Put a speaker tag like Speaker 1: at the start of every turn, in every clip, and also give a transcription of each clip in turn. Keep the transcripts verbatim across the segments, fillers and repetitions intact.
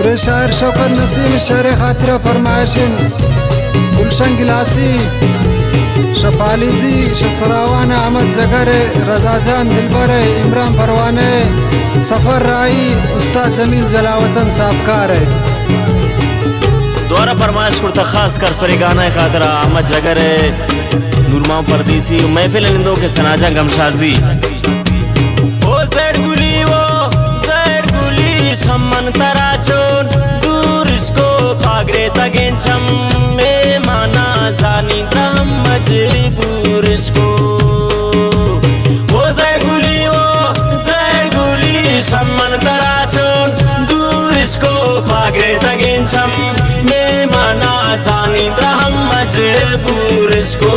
Speaker 1: मेरे शायर शौकत नसीम शेर खातिर फरमाइशिन गुलशन गिलासी शफालीजी शसरावान अहमद जगर रजा जान दिलबर इमरान परवाने सफर राई उस्ताद जमील जलावतन साफकार है
Speaker 2: द्वारा फरमाइश करता खास कर फरीगाना खातरा अहमद जगर नूरमा परदेसी महफिल निंदो के सनाजा गमशाजी ओ जड़ गुली वो जड़ गुली सम्मन तराचोन दूर इसको पागरे तगेन छम में माना जानी द्रम मजबूर इसको ओ जड़ गुली वो जड़ गुली सम्मन तराचोन दूर इसको पागरे तगेन छम में माना जानी द्रम मजबूर इसको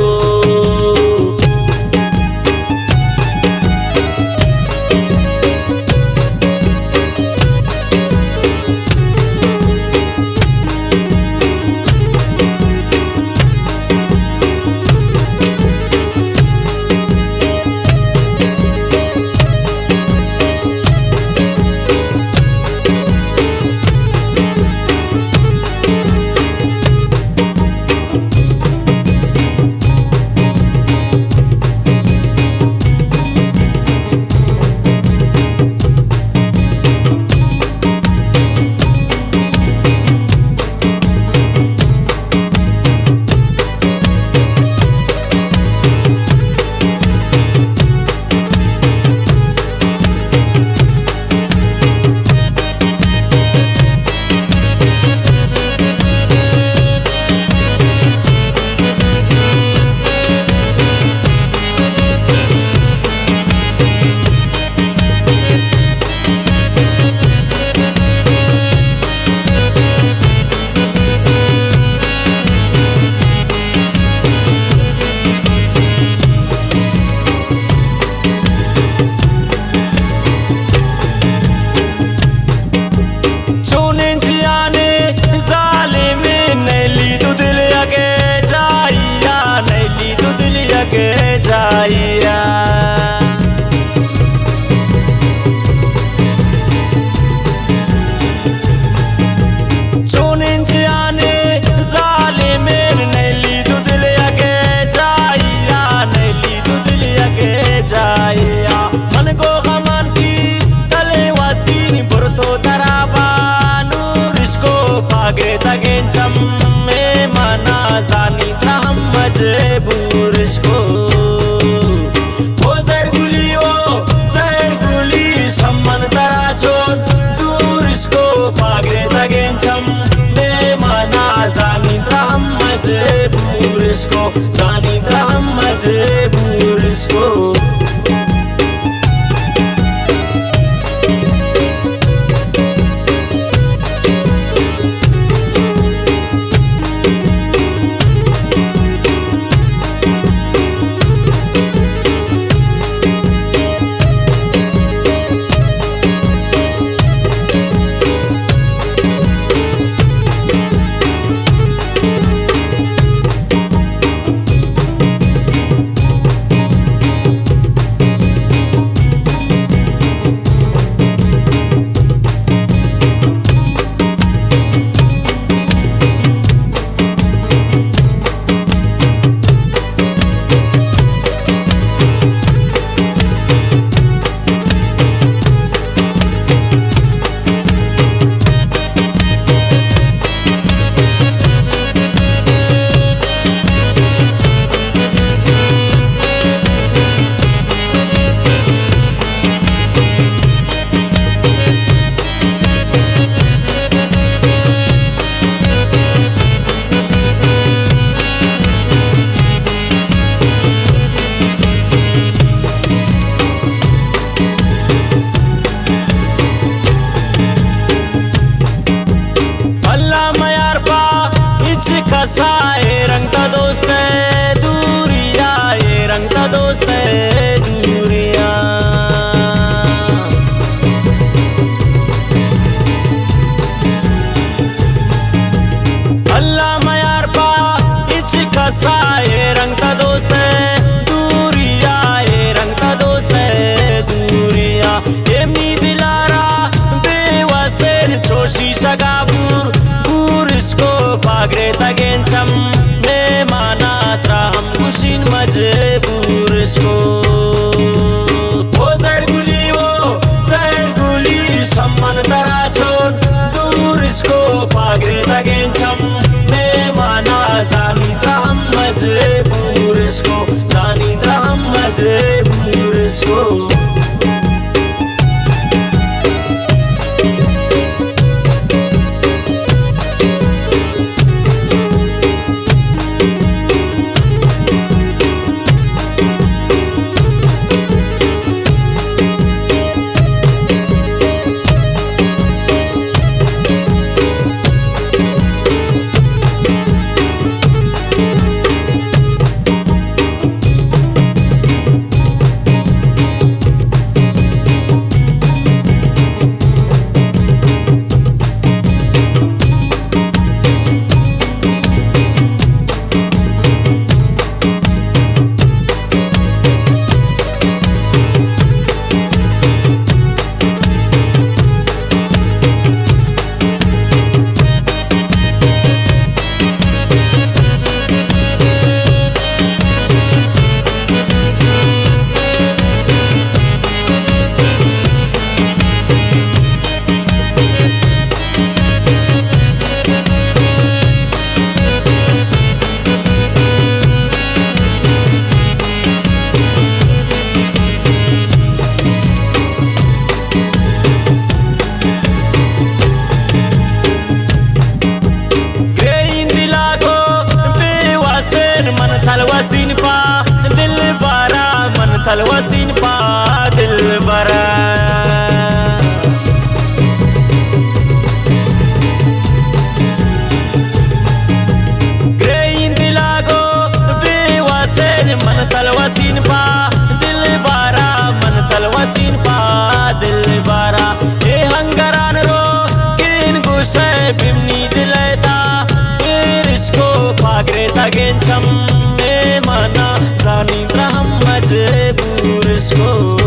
Speaker 2: छम में माना जानी द्रम मजबूर इसको ओ जड़ गुली ओ जड़ गुली सम्मन तराचो दूर इसको पागरे तगेन छम में माना जानी द्रम मजबूर इसको जानी द्रम मजबूर इसको शीशा गाबूर गुरिस्को पागरे तगेंचम में माना त्राहम कुशिन मजबूरिस्को वो जड़गुली वो जड़गुली सम्मान तराचोन दूरिस्को पागरे तगेंचम में माना जानी त्राहम मजबूरिस्को जानी त्राहम मजबूरिस्को तलवसीन पा दिल बरा मन तलवसीन पा दिल बरा ग्रेइन दिलागो बेवसन मन तलवसीन पा दिल बरा मन तलवसीन पा दिल बरा ए हंगरान रो किन गुशे बिमनी दिलता इरिस्को पागरे तगेंचम mana zani traham majburisko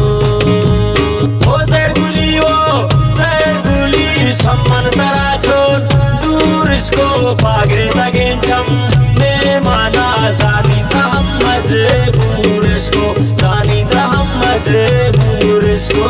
Speaker 2: o zarduli o zarduli samman tarachon durisko pagre tagencham me mana zani traham majburisko zani traham majburisko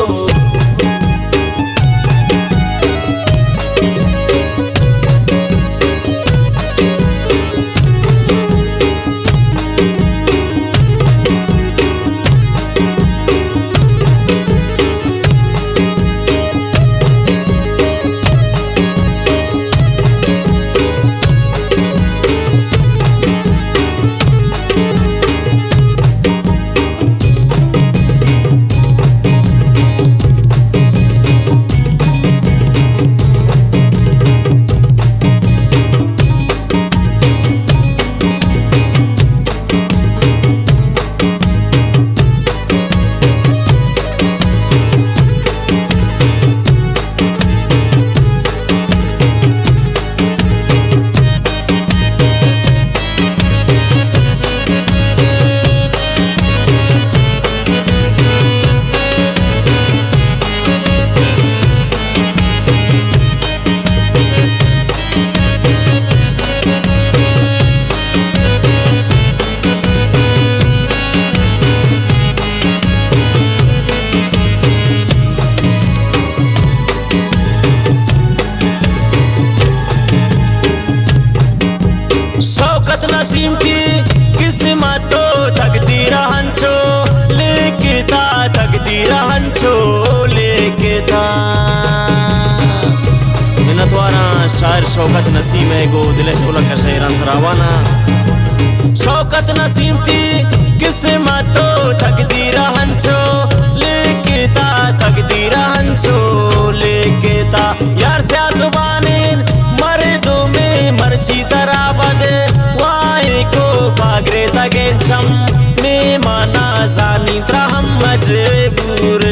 Speaker 2: Shaukat Naseem की किस्मत तो तकदीर हंचो लेके था तकदीर हंचो लेके था मिन्नतवाना शायर शौकत नसीम है गो दिले चोला का शायरा सरावाना शौकत नसीम की किस्मत तो तकदीर हंचो लेके था तकदीर हंचो लेके था यार से जुबानें मर्दों में मर्ची तरह बदे वाहे को पागरे तगेंचम में माना जानी त्रहम मजबूर